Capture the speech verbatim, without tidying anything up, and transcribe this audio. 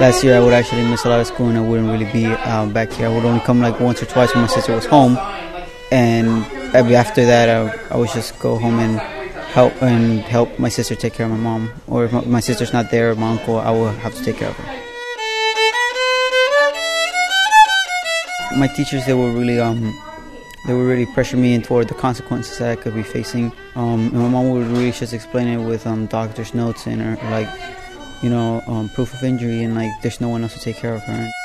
last year I would actually miss a lot of school and I wouldn't really be uh, back here. I would only come like once or twice when my sister was home, and after that I, I would just go home and help and help my sister take care of my mom. Or if my sister's not there, my uncle, I will have to take care of her. My teachers, they were really um, they would really pressure me toward the consequences that I could be facing. Um, and my mom would really just explain it with um, doctor's notes and her, like, you know, um, proof of injury, and like there's no one else to take care of her.